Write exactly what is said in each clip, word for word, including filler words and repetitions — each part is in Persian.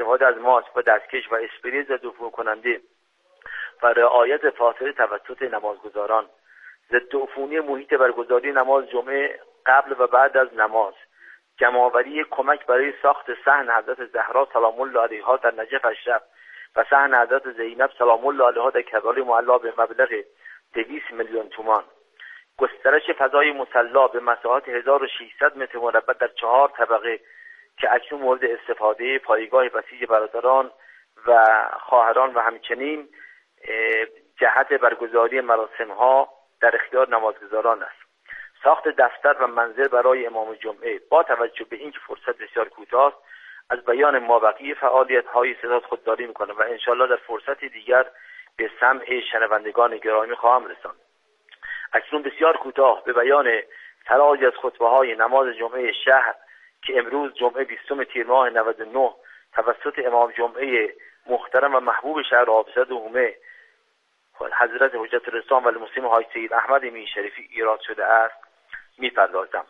استفاده از ماسک و دستکش و اسپری ضد عفونی کننده و رعایت فاصله توسط نمازگزاران، ضد عفونی محیط برگزاری نماز جمعه قبل و بعد از نماز، جمع‌آوری کمک برای ساخت صحن حضرت زهرا سلام الله علیها در نجف اشرف و صحن حضرت زینب سلام الله علیها در کربلای معلی به مبلغ دویست میلیون تومان، گسترش فضای مصلی به مساحت هزار و ششصد متر مربع در چهار طبقه که اکنون مورد استفاده پایگاه بسیج برادران و خواهران و همچنین جهت برگزاری مراسم‌ها در اختیار نمازگزاران است. ساخت دفتر و منزل برای امام جمعه با توجه به اینکه فرصت بسیار کوتاه است از بیان مابقی فعالیت‌های ستاد خودداری می‌کنم و انشالله در فرصت دیگر به سمع شنوندگان گرامی خواهم رساند. اکنون بسیار کوتاه به بیان تراجی از خطبه‌های نماز جمعه شهر که امروز جمعه بیستم تیر ماه نود و نه توسط امام جمعه محترم و محبوب شهر آبادزاده حومه حضرت حجت الاسلام و المسلمین حاج سید احمد امین شریفی ایراد شده است می‌پردازم.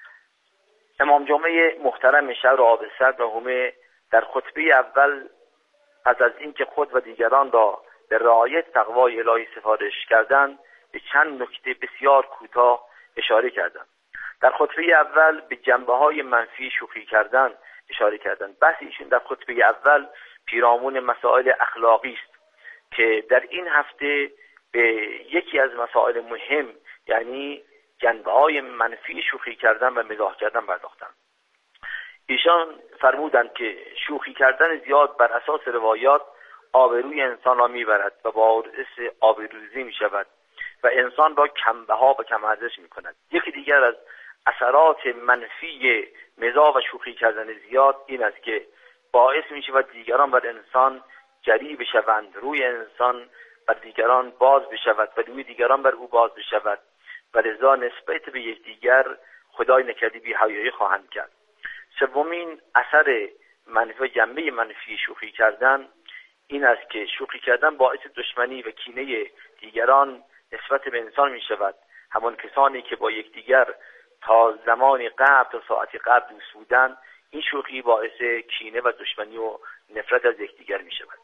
امام جمعه محترم شهر آبادزاده حومه در خطبه اول پس از اینکه خود و دیگران را به رعایت تقوای الهی سفارش کردند به چند نکته بسیار کوتاه اشاره کردند. در خطبه اول به جنبه‌های منفی شوخی کردن اشاره کردند. بحث ایشون در خطبه اول پیرامون مسائل اخلاقی است که در این هفته به یکی از مسائل مهم یعنی جنبه‌های منفی شوخی کردن و مزاح کردن پرداختند. ایشان فرمودند که شوخی کردن زیاد بر اساس روایات آبروی انسان را میبرد و باعث آبروریزی میشود و انسان را کمبها و کم ارزش میکند. یکی دیگر از اثرات منفی مزاح و شوخی کردن زیاد این است که باعث میشود دیگران بر انسان جری بشوند، روی انسان بر دیگران باز بشود و روی دیگران بر او باز بشود و لذا نسبت به یکدیگر خدای نکرده بی‌حیایی خواهند کرد. سومین اثر منفی و جنبه منفی شوخی کردن این است که شوخی کردن باعث دشمنی و کینه دیگران نسبت به انسان می شود. همان کسانی که با یکدیگر تا زمانی قبل تا ساعتی قبل دوست بودند این شوخی باعث کینه و دشمنی و نفرت از یکدیگر می شود.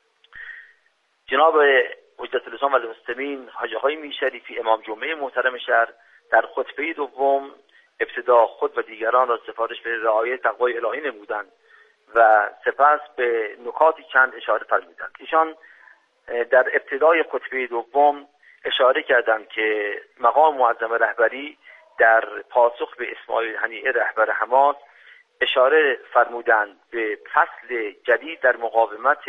جناب حجت الاسلام و المسلمین حاج آقای امین شریفی امام جمعه محترم شهر در خطبه دوم ابتدا خود و دیگران را سفارش به رعایت تقوای الهی نمودند و سپس به نکاتی چند اشاره فرمودند. ایشان در ابتدای خطبه دوم اشاره کردند که مقام معظم رهبری در پاسخ به اسماعیل هنیه رهبر حماس اشاره فرمودند به فصل جدید در مقاومت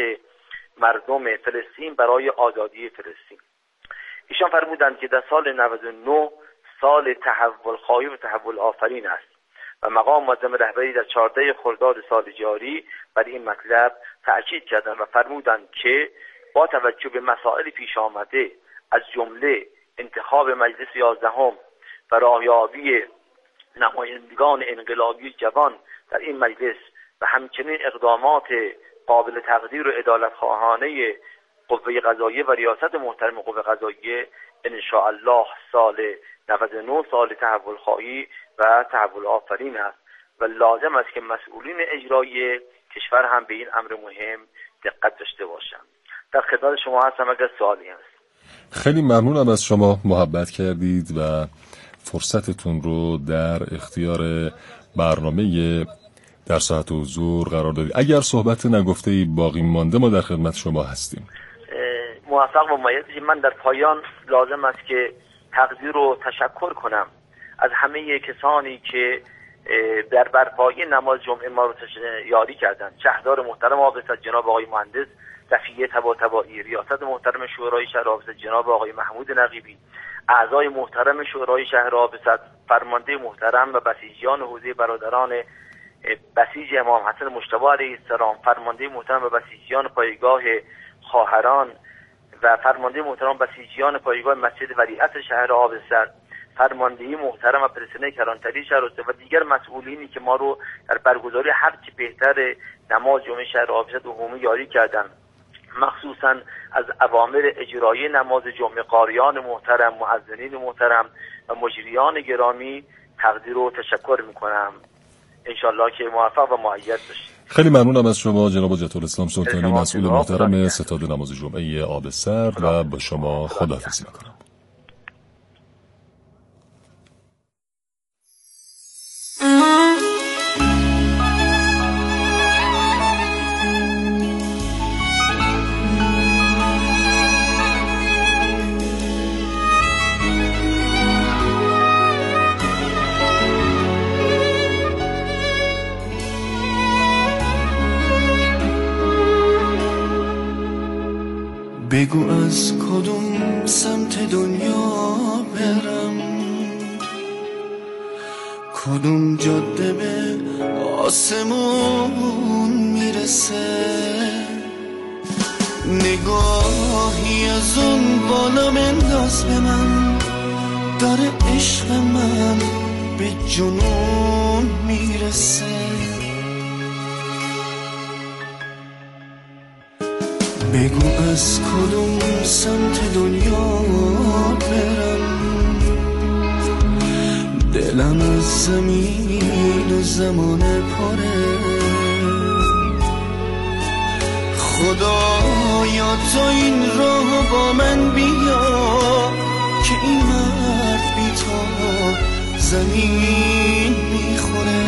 مردم فلسطین برای آزادی فلسطین. ایشان فرمودند که در سال نود و نه سال تحول خواهی و تحول آفرین است و مقام معظم رهبری در چهاردهم خرداد سال جاری بر این مطلب تأکید کردند و فرمودند که با توجه به مسائل پیش آمده از جمله انتخاب مجلس یازدهم و راهیابی نمایندگان انقلابی جوان در این مجلس و همچنین اقدامات قابل تقدیر و عدالت خواهانه قوه قضاییه و ریاست محترم قوه قضاییه ان شاء الله سال نود و نه سال تحول خواهی و تحول آفرین است و لازم است که مسئولین اجرایی کشور هم به این امر مهم دقت داشته باشند. در خدمت شما هستم اگر سوالی هست. خیلی ممنونم از شما، محبت کردید و فرصتتون رو در اختیار برنامه در ساعت حضور قرار دادید. اگر صحبت نگفته‌ای باقی مانده ما در خدمت شما هستیم. موفق و مایل باشید. من در پایان لازم است که تقدیر و تشکر کنم از همه کسانی که در برپایی نماز جمعه ما رو یاری کردند. شهردار محترم آبادزاده جناب آقای مهندس رفیع طباطبایی، ریاست محترم شورای شهر آبادزاده جناب آقای محمود نقیبی، اعضای محترم شورای شهر آبادزاده، فرمانده محترم و بسیجیان حوزه برادران بسیج امام حسن مجتبی علیه السلام، فرمانده محترم و بسیجیان پایگاه خواهران و فرمانده محترم بسیجیان پایگاه مسجد ولیعصر شهر آبادزاده، فرماندهی محترم و پرسنل کلانتری شهر آبادزاده و دیگر مسئولینی که ما رو در برگزاری هر چه بهتر نماز جمعه شهر آبادزاده عمومی یاری کردند، مخصوصا از اوامر اجرایی نماز جمعه قاریان محترم، مؤذنین محترم و مجریان گرامی تقدیر و تشکر میکنم. انشالله که موفق و مؤید باشید. خیلی ممنونم از شما جناب حجت الاسلام سلطانی، مسئول محترم ستاد نماز جمعه آب سرد، و با شما خداحافظی میکنم. بگو از کدوم سمت دنیا برم، کدوم جاده به آسمون میرسه، نگاهی از اون بالا بنداز به من، داره عشق من به جنون میرسه. بگو از کدوم سمت دنیا برم، دلم از زمین و زمان پره، خدایا تو این راه با من بیا که این مرد بی تو زمین میخوره.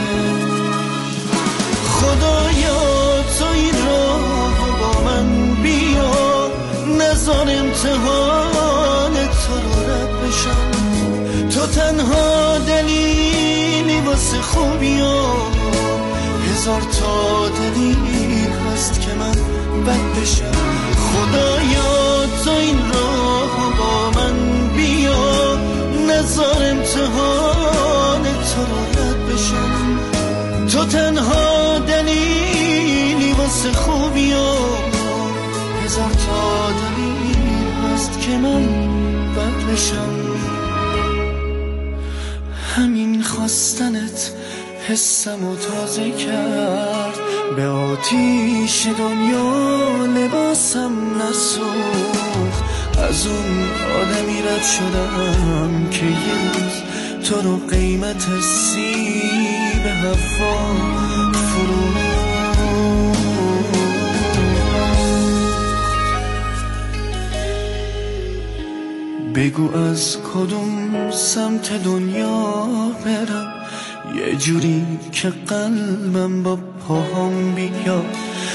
خدایا تو این راه با من بیا، نذار امتحان تو رو رد بشم، تو تنها دلیلی واسه خوبیا، هزار تا دلیل هست که من بد بشم. خدایا تو این راه با من بیا، نذار امتحان تو رو رد بشم، تو تنها دلیلی واسه خوبیا، هزار تا دلیل هست که من بد بشم. همین خواستنت حسمو تازه کرد، به آتیش دنیا لباسم نسوخت، از اون آدمی رد شدم که یه روز تو رو قیمت سیب هوا فرو. بگو از کدوم سمت دنیا برم، یه جوری که قلبم با پاهم بیا،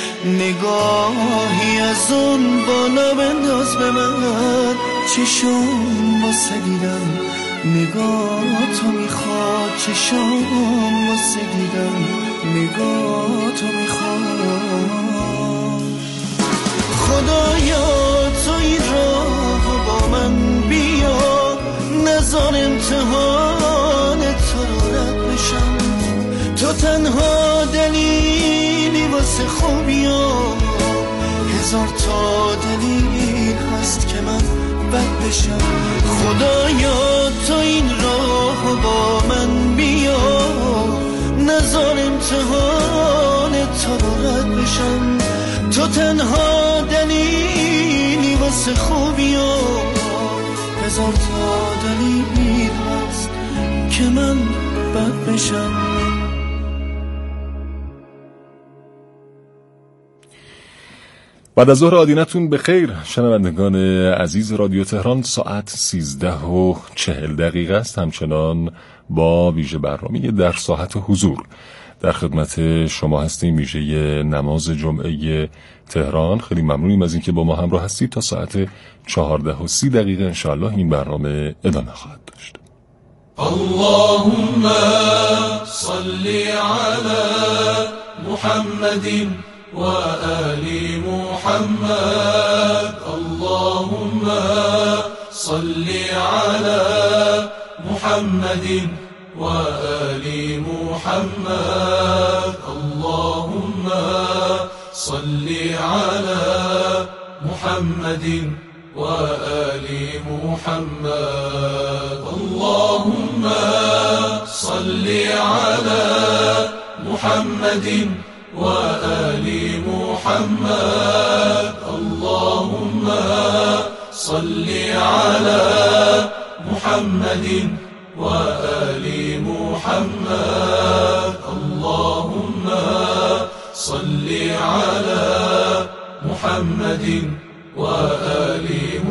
نگاهی از اون بالا بنداز به من، چشم واسه دیدم نگاه تو میخواد، چشم واسه دیدم نگاه تو میخواد. خدایا تو این راه با من بیا، نذار امتحان تو رو رد بشم، تو تنها دلیلی واسه خوبیا، هزار تا دلیل هست که من بد بشم. خدایا تو این راه با من بیا، نذار امتحان تو رو رد بشم، تو تنها دلیلی واسه خوبیا، هزار تا دلیل هست که من بد بشم. بعد از ظهر آدینتون به خیر شنوندگان عزیز رادیو تهران، ساعت سیزده و چهل دقیقه است. همچنان با ویژه برنامه در ساحت حضور در خدمت شما هستیم، ویژه نماز جمعه تهران. خیلی ممنونیم از اینکه با ما همراه هستید. تا ساعت چهارده و سی دقیقه انشاءالله این برنامه ادامه خواهد داشت. اللهم صل على محمد وآل محمد، اللهم صل على محمد وآل محمد، اللهم صل على محمد وآل محمد، اللهم صل على محمد وآل محمد، اللهم صل على محمد وآل محمد، اللهم صل محمد وآل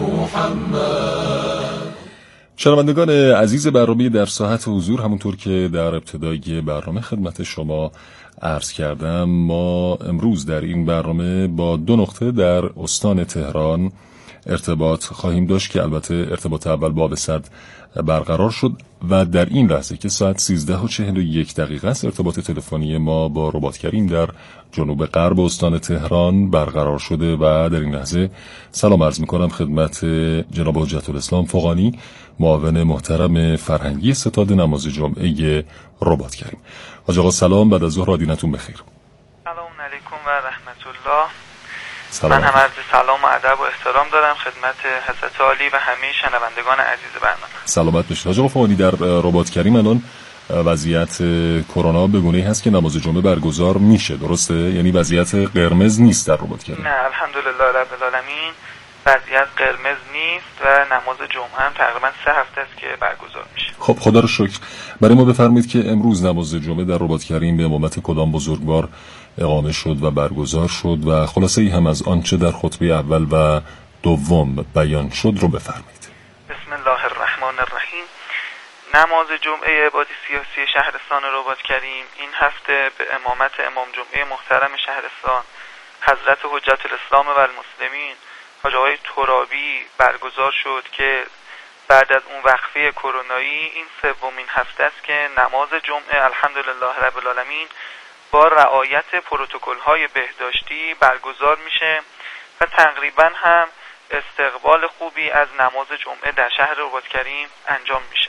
محمد. شنوندگان عزیز برنامه در ساحت حضور، همونطور که در ابتدای برنامه خدمت شما عرض کردم، ما امروز در این برنامه با دو نقطه در استان تهران ارتباط خواهیم داشت که البته ارتباط اول با آبسد برقرار شد و در این لحظه که ساعت سیزده و چهل و یک دقیقه است ارتباط تلفنی ما با رباط کریم در جنوب غرب استان تهران برقرار شده و در این لحظه سلام عرض می‌کنم خدمت جناب حجت الاسلام فغانی، معاون محترم فرهنگی ستاد نماز جمعه رباط کریم. حاج آقا سلام، بعد از ظهر آدینتون بخیر. سلام علیکم و رحمت الله. سلام. من هم عرض سلام و ادب و احترام دارم خدمت حضرت عالی و همه شنوندگان عزیز برنامه. سلامت باشید. حاج آقا فغانی، در رباط کریم الان وضعیت کرونا به گونه‌ای هست که نماز جمعه برگزار میشه، درسته؟ یعنی وضعیت قرمز نیست در رباط کریم؟ نه الحمدلله رب العالمین وضعیت قرمز نیست و نماز جمعه هم تقریبا سه هفته است که برگزار میشه. خب خدا رو شکر. برای ما بفرمایید که امروز نماز جمعه در رباط کریم به امامت کدام بزرگوار اقامه شد و برگزار شد و خلاصه ای هم از آنچه در خطبه اول و دوم بیان شد رو بفرمایید. بسم الله الرحمن الرحیم. نماز جمعه عبادی سیاسی شهرستان رباط کریم این هفته به امامت امام جمعه محترم شهرستان حضرت حجت الاسلام و المسلمین حاج آقای ترابی برگزار شد که بعد از اون وقفه کرونایی این سومین هفته است که نماز جمعه الحمدلله رب العالمین با رعایت پروتکل‌های بهداشتی برگزار میشه و تقریبا هم استقبال خوبی از نماز جمعه در شهر رباط کریم انجام میشه.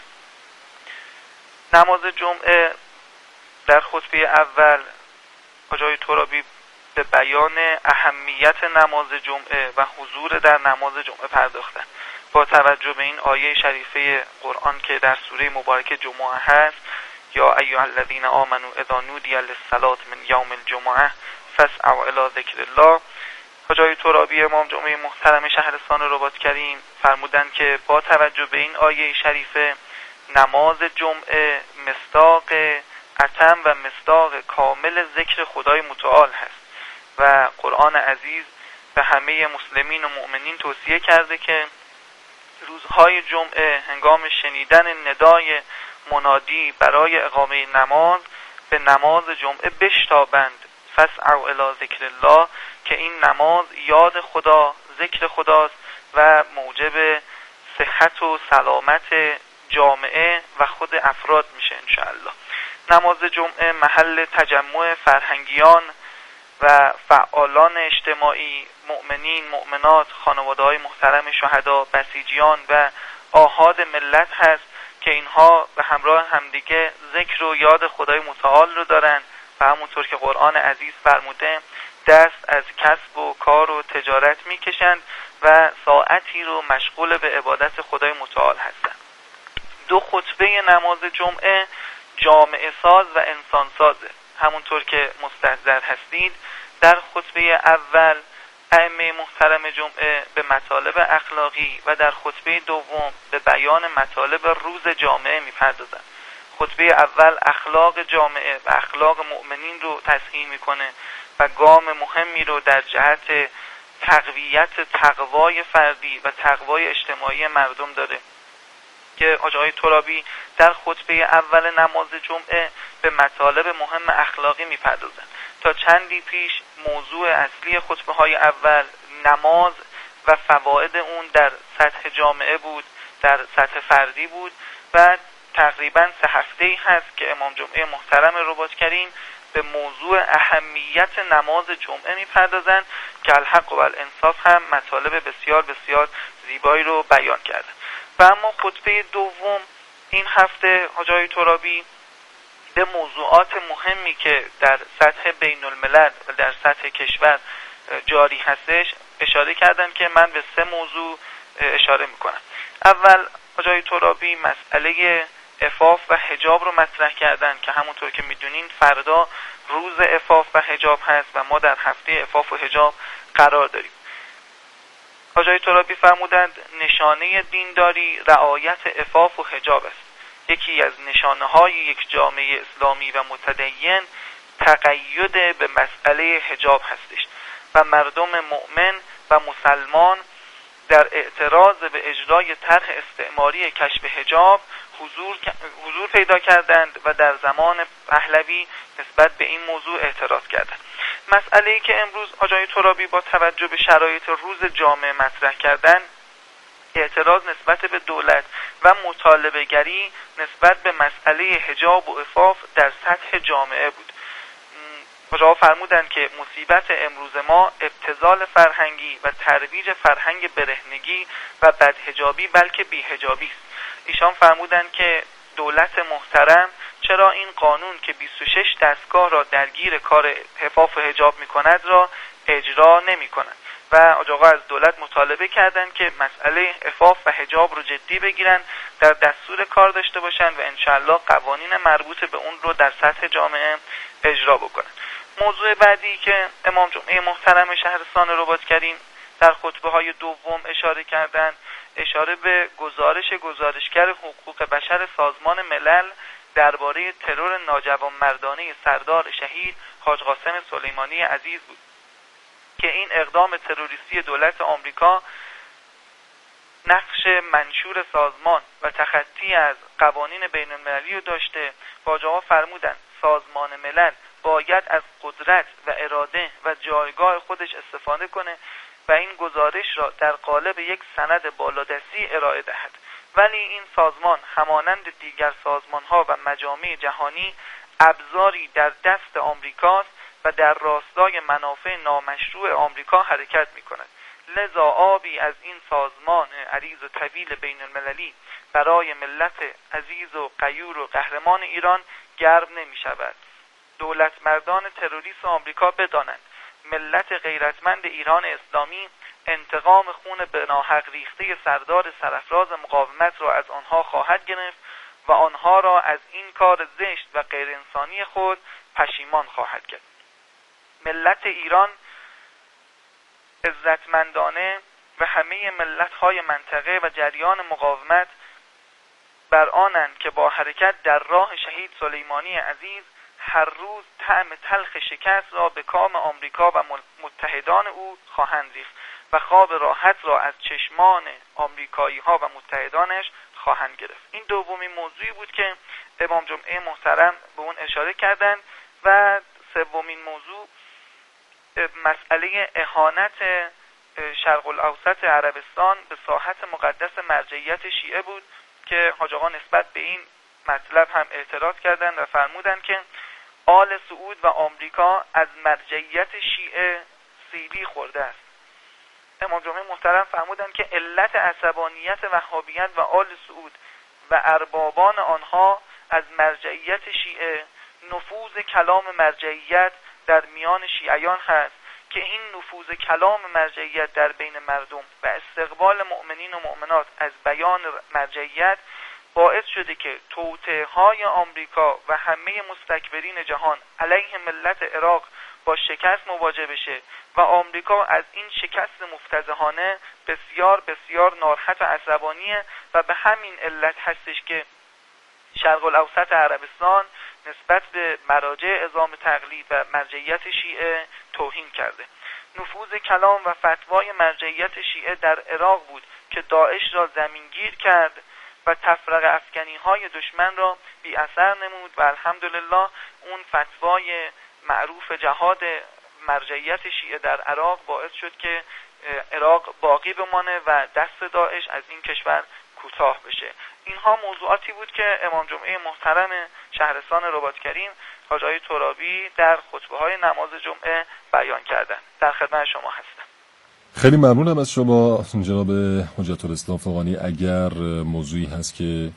نماز جمعه در خطبه اول حاج آقای ترابی به بیان اهمیت نماز جمعه و حضور در نماز جمعه پرداختن با توجه به این آیه شریفه قرآن که در سوره مبارکه جمعه هست، یا ایها الذین آمنوا اذا نودی للصلاة من یوم الجمعه فاسعوا الی ذکر الله. حاج آقای ترابی امام جمعه محترم شهرستان رباط کریم فرمودند که با توجه به این آیه شریفه نماز جمعه مصداق اتم و مصداق کامل ذکر خدای متعال هست و قرآن عزیز به همه مسلمین و مؤمنین توصیه کرده که روزهای جمعه هنگام شنیدن ندای منادی برای اقامه نماز به نماز جمعه بشتابند، فاسعوا الی ذکر الله، که این نماز یاد خدا، ذکر خداست و موجب صحت و سلامت جامعه و خود افراد میشه انشاءالله. نماز جمعه محل تجمع فرهنگیان و فعالان اجتماعی، مؤمنین، مؤمنات، خانواده‌های محترم شهدا، بسیجیان و آحاد ملت هست که اینها به همراه همدیگه ذکر و یاد خدای متعال رو دارن و همونطور که قرآن عزیز فرموده دست از کسب و کار و تجارت میکشند و ساعتی رو مشغول به عبادت خدای متعال هستند. دو خطبه نماز جمعه جامعه ساز و انسان سازه. همونطور که مستحضر هستید در خطبه اول ائمه محترم جمعه به مطالب اخلاقی و در خطبه دوم به بیان مطالب روز جامعه میپردازند. خطبه اول اخلاق جامعه و اخلاق مؤمنین رو تصحیح میکنه و گام مهمی رو در جهت تقویت تقوای فردی و تقوای اجتماعی مردم داره که حاج آقای ترابی در خطبه اول نماز جمعه به مطالب مهم اخلاقی میپردازند. تا چندی پیش موضوع اصلی خطبه های اول نماز و فواید اون در سطح جامعه بود، در سطح فردی بود و تقریبا سه هفته‌ای هست که امام جمعه محترم رباط کریم به موضوع اهمیت نماز جمعه میپردازند که الحق و الانصاف هم مطالب بسیار بسیار زیبایی رو بیان کردن. و اما خطبه دوم این هفته حاج آقای ترابی به موضوعات مهمی که در سطح بین الملل و در سطح کشور جاری هستش اشاره کردن که من به سه موضوع اشاره میکنم. اول حاج آقای ترابی مسئله عفاف و حجاب رو مطرح کردن که همونطور که میدونین فردا روز عفاف و حجاب هست و ما در هفته عفاف و حجاب قرار داریم. حاج آقای ترابی فرمودند نشانه دینداری رعایت عفاف و حجاب است. یکی از نشانه های یک جامعه اسلامی و متدین تقید به مسئله حجاب هستش و مردم مؤمن و مسلمان در اعتراض به اجرای طرح استعماری کشف حجاب حضور حضور پیدا کردند و در زمان پهلوی نسبت به این موضوع اعتراض کردند. مسئله‌ای که امروز آقای ترابی با توجه به شرایط روز جامعه مطرح کردند، اعتراض نسبت به دولت و مطالبه گری نسبت به مسئله حجاب و عفاف در سطح جامعه بود. آقا فرمودند که مصیبت امروز ما ابتذال فرهنگی و ترویج فرهنگ برهنگی و بدحجابی بلکه بی‌حجابی است. ایشان فرمودند که دولت محترم چرا این قانون که بیست و شش دستگاه را درگیر کار عفاف و حجاب می‌کند را اجرا نمی‌کند و آقا از دولت مطالبه کردند که مسئله عفاف و حجاب رو جدی بگیرن، در دستور کار داشته باشند و انشالله قوانین مربوط به اون رو در سطح جامعه اجرا بکنند. موضوع بعدی که امام جمعه محترم شهرستان رباط‌کریم در خطبه های دوم اشاره کردند، اشاره به گزارش گزارشگر حقوق بشر سازمان ملل درباره ترور ناجوانمردانه سردار شهید حاج قاسم سلیمانی عزیز بود که این اقدام تروریستی دولت آمریکا نقش منشور سازمان و تخطی از قوانین بین المللی رو داشته و آقا فرمودند سازمان ملل باید از قدرت و اراده و جایگاه خودش استفاده کنه و این گزارش را در قالب یک سند بالادستی ارائه دهد، ولی این سازمان همانند دیگر سازمان‌ها و مجامع جهانی ابزاری در دست آمریکاست و در راستای منافع نامشروع آمریکا حرکت می‌کند. لذا آبی از این سازمان عریض و طویل بین المللی برای ملت عزیز و غیور و قهرمان ایران گرم نمی‌شود. دولت مردان تروریست آمریکا بدانند ملت غیرتمند ایران اسلامی انتقام خون به ناحق ریخته سردار سرافراز مقاومت را از آنها خواهد گرفت و آنها را از این کار زشت و غیر انسانی خود پشیمان خواهد کرد. ملت ایران عزتمندانه و همه ملت‌های منطقه و جریان مقاومت بر آنند که با حرکت در راه شهید سلیمانی عزیز هر روز طعم تلخ شکست را به کام آمریکا و متحدان او خواهند ریخت و خواب راحت را از چشمان آمریکایی ها و متحدانش خواهند گرفت. این دومین موضوعی بود که امام جمعه محترم به اون اشاره کردند و سومین موضوع مسئله اهانت شرق الاوسط عربستان به ساحت مقدس مرجعیت شیعه بود که حاج آقا نسبت به این مطلب هم اعتراض کردند و فرمودند که آل سعود و آمریکا از مرجعیت شیعه سیلی خورده است. امام جمعه محترم فرمودند که علت عصبانیت وهابیت و آل سعود و اربابان آنها از مرجعیت شیعه نفوذ کلام مرجعیت در میان شیعیان هست که این نفوذ کلام مرجعیت در بین مردم و استقبال مؤمنین و مؤمنات از بیان مرجعیت باعث شده که توطئه‌های آمریکا و همه مستکبرین جهان علیه ملت عراق با شکست مواجه بشه و آمریکا از این شکست مفتضحانه بسیار بسیار ناراحت و عصبانیه و به همین علت هستش که شرق الاوسط عربستان نسبت به مراجع اعظام تقلید و مرجعیت شیعه توهین کرده. نفوذ کلام و فتوای مرجعیت شیعه در عراق بود که داعش را زمینگیر کرد و تفرقه افکنی های دشمن را بی اثر نمود و الحمدلله اون فتوای معروف جهاد مرجعیت شیعه در عراق باعث شد که عراق باقی بمانه و دست داعش از این کشور کوتاه بشه. اینها موضوعاتی بود که امام جمعه محترم شهرستان رباط‌کریم حاج آقای ترابی در خطبه های نماز جمعه بیان کردند. در خدمت شما هستم. خیلی ممنونم از شما جناب حجت الاسلام فغانی. اگر موضوعی هست که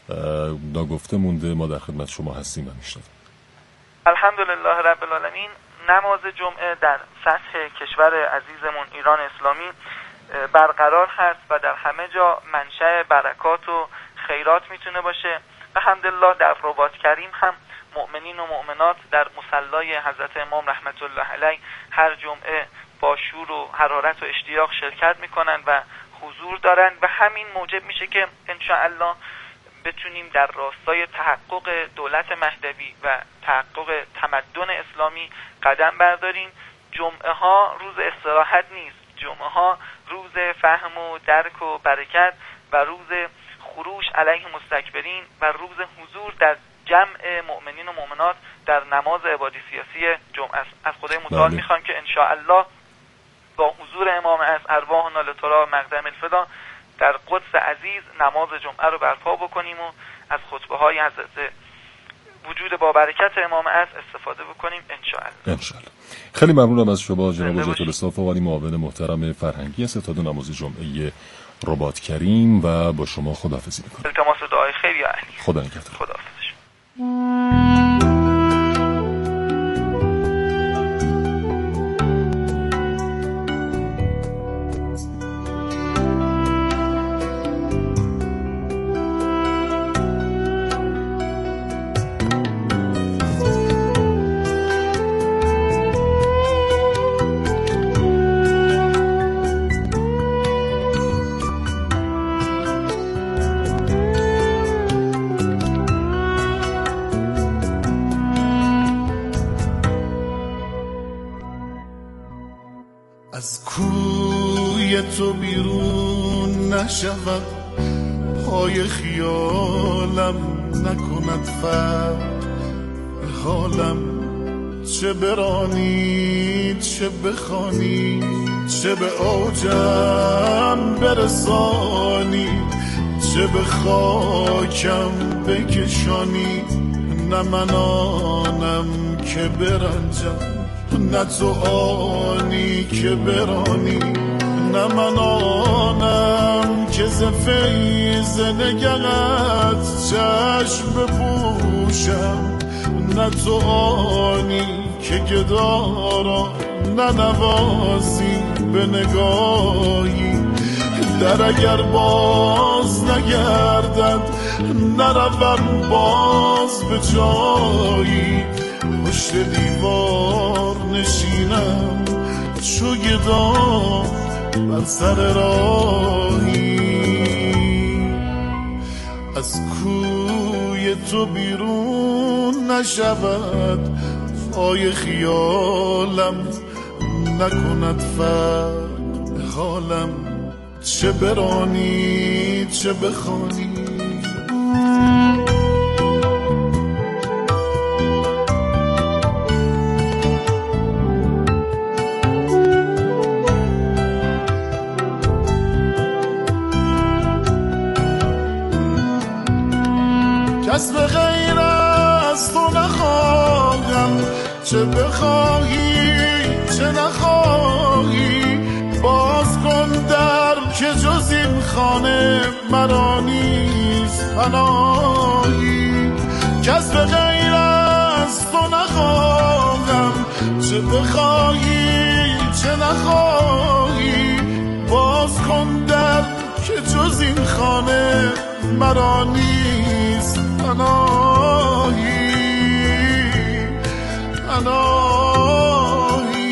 ناگفته مونده ما در خدمت شما هستیم و میشنویم. الحمدلله رب العالمین. نماز جمعه در سطح کشور عزیزمون ایران اسلامی برقرار هست و در همه جا منشأ برکات و خیرات میتونه باشه. الحمدلله در رباط‌کریم هم مؤمنین و مؤمنات در مصلای حضرت امام رحمت الله علیه هر جمعه با شور و حرارت و اشتیاق شرکت میکنن و حضور دارن و همین موجب میشه که انشاءالله بتونیم در راستای تحقق دولت مهدوی و تحقق تمدن اسلامی قدم برداریم. جمعه ها روز استراحت نیست، جمعه ها روز فهم و درک و برکت و روز خروش علیه مستکبرین و روز حضور در جمع مؤمنین و مؤمنات در نماز عبادی سیاسی جمعه است. از خدای متعال میخوام که انشاءالله با حضور امام از ارواحنا لترا مقدم الفدا در قدس عزیز نماز جمعه رو برپا بکنیم و از خطبه های حضرت وجود با برکت امام از استفاده بکنیم انشاءالله. انشاءالله. خیلی ممنونم از شما جناب حجت الاسلام فوانی، معاون محترم فرهنگی ستاد نماز جمعه رباط کریم و با شما خداحافظی میکنم. التماس دعای خیر یا علی. خدا نگهدار. خداحافظ. از کوی تو بیرون نشود، پای خیالم نکند فرق، حالم چه برانی چه بخوانی، چه به اوجم برسانی، چه به خاکم بکشانی. نه من آنم که برنجم، نه تو آنی که برانی، نه من آنم که ز فیض نگهت چشم بپوشم، نه تو آنی که گدارا نه نوازی به نگاهی. در اگر باز نگردد نروم باز به جایی، پشت دیوار نشینم چو گدا بر سر راهی. از کوی تو بیرون نشود، پای خیالم نکند فرق، حالم چه برانی چه بخوانی. کس به غیر از تو نخواهم، چه بخواهی چه نخواهی. باز کن در که جز این خانه مرا نیست پناهی. کس به غیر از تو نخواهم، چه بخواهی چه نخواهی. باز کن در که جز این خانه مرا نیست پناهی پناهی.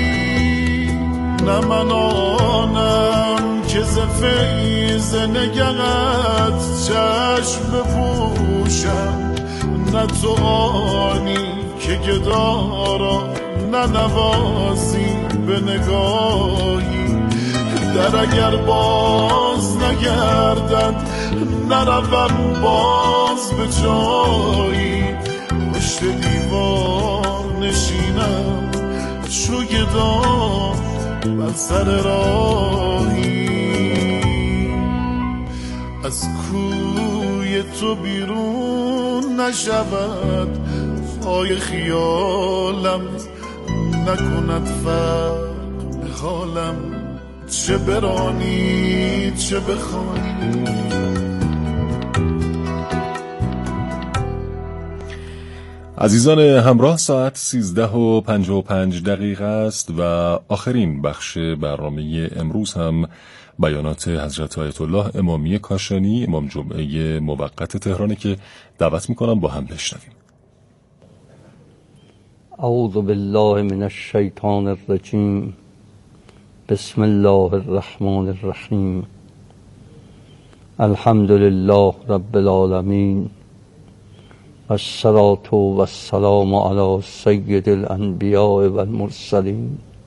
نه من آنم که ز فیض نگهت چشم بپوشم، نه تو آنی که گدارا نه نوازی به نگاهی. در اگر باز نگردد نروم باز به جایی، پشت دیوار نشینم چو گدا بر سر راهی. از کوی تو بیرون نشود، پای خیالم نکند فرق، حالم چه برانی چه بخوانی. عزیزان همراه، ساعت سیزده و پنجاه و پنج دقیقه است و آخرین بخش برنامه امروز هم بیانات حضرت آیت الله امامی کاشانی، امام جمعه موقت تهران که دعوت میکنم با هم بشنویم. اعوذ بالله من الشیطان الرجیم. بسم الله الرحمن الرحیم. الحمد لله رب العالمین والصلاة والسلام علی سید الانبیاء والمرسلین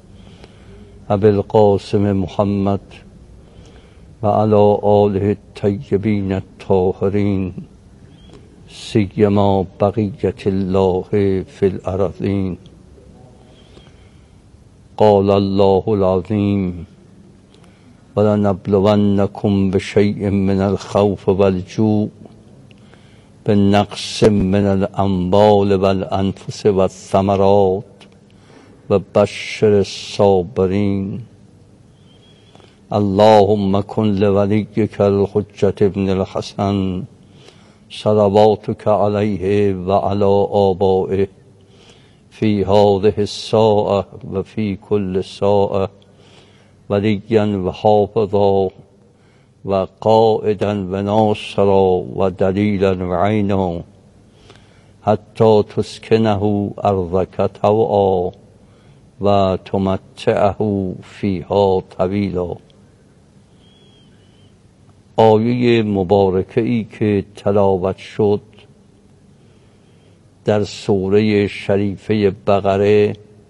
ابی القاسم محمد و علی آله الطیبین الطاهرین سیما بقیت الله فی الارضین. قال الله العظیم ولنبلونکم بشیء من الخوف والجوع بالنقص من الاموال والانفس والثمرات وبشر الصابرین. اللهم کن لولیک الحجة ابن الحسن صلواتک علیه و علی آبائه فی هذه الساعة و فی کل ساعة ولیا و حافظا و قائدا و ناصرا و دلیلا و عینا حتی تسکنه ارضک طوعا و تمتعه فیها طویلا. آیه مبارکه ای که تلاوت شد در سوره شریفه بقره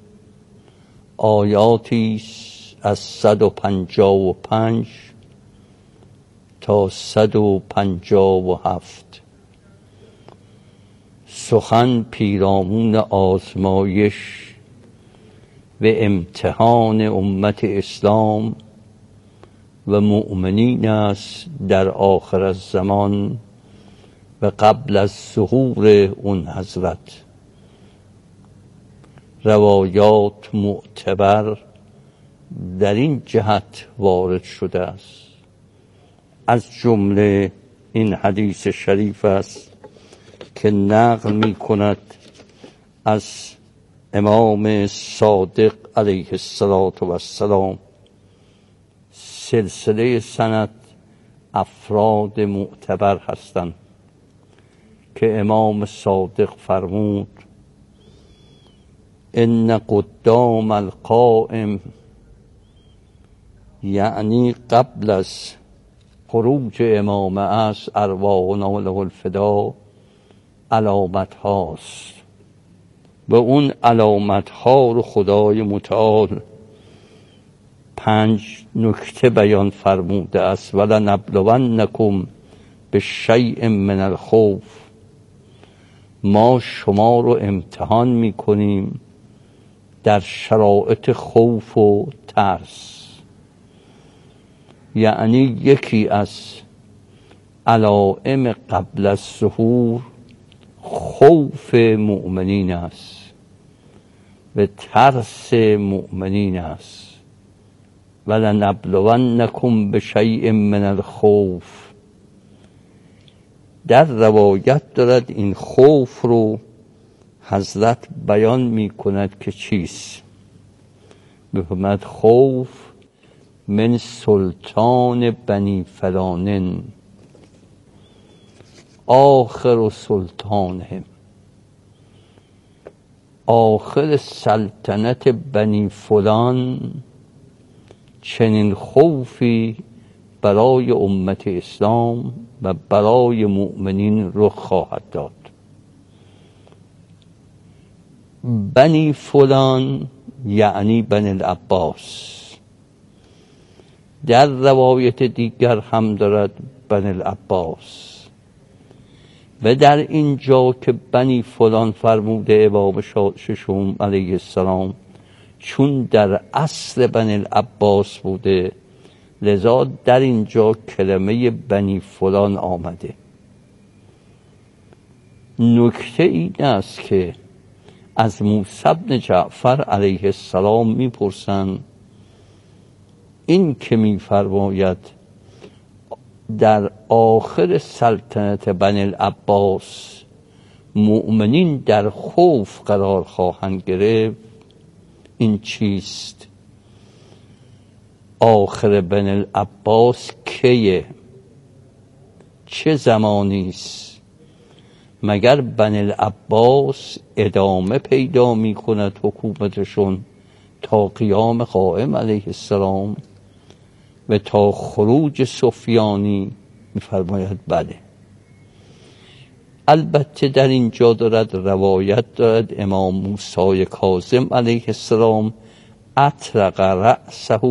آیاتی از صد و پنجاه و پنج تا صد و پنجاه و هفت سخن پیرامون آزمایش و امتحان امت اسلام و مؤمنین است در آخر الزمان و قبل از ظهور اون حضرت. روایات معتبر در این جهت وارد شده است. از جمله این حدیث شریف است که نقل می کند از امام صادق علیه السلام. سلسله سند افراد معتبر هستند که امام صادق فرمود ان قدام القائم، یعنی قبل از خروج امام است، ارواحنا له الفدا، علامت هاست و اون علامت ها رو خدای متعال پنج نکته بیان فرموده است. ولنبلونکم بشیء من الخوف، ما شما رو امتحان میکنیم در شرایط خوف و ترس. یعنی یکی از علائم قبل از ظهور خوف مؤمنین است و ترس مؤمنین است. ولنبلونکم بشیء من الخوف. در روایت دارد این خوف رو حضرت بیان می کند که چیست. بفرماید خوف من سلطان بنی فلان آخر سلطانهم، آخر سلطنت بنی فلان چنین خوفی برای امت اسلام و برای مؤمنین رخ خواهد داد. بنی فلان یعنی بنی العباس. در روایت دیگر هم دارد بنی العباس و در اینجا که بنی فلان فرموده امام ششم علیه السلام چون در اصل بنی العباس بوده، لذا در اینجا کلمه بنی فلان آمده. نکته این است که از موسی بن جعفر علیه السلام میپرسند این که میفرماید در آخر سلطنت بنی العباس مؤمنین در خوف قرار خواهند گرفت، این چیست؟ آخر بنی العباس کیه؟ چه زمانی است؟ مگر بنی العباس ادامه پیدا می کند حکومتشون تا قیام قائم علیه السلام و تا خروج سفیانی؟ می‌فرماید بله. البته در اینجا دارد روایت دارد امام موسی کاظم علیه السلام اطرق رأسه